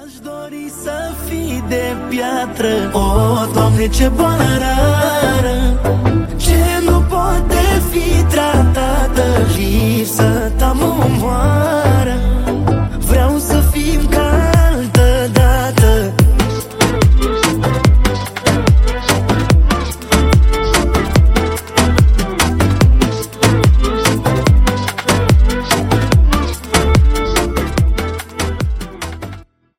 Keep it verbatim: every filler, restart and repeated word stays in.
Aș dori să fii de piatră, o, Doamne, ce boală rară, ce nu poate fi tratată, lipsă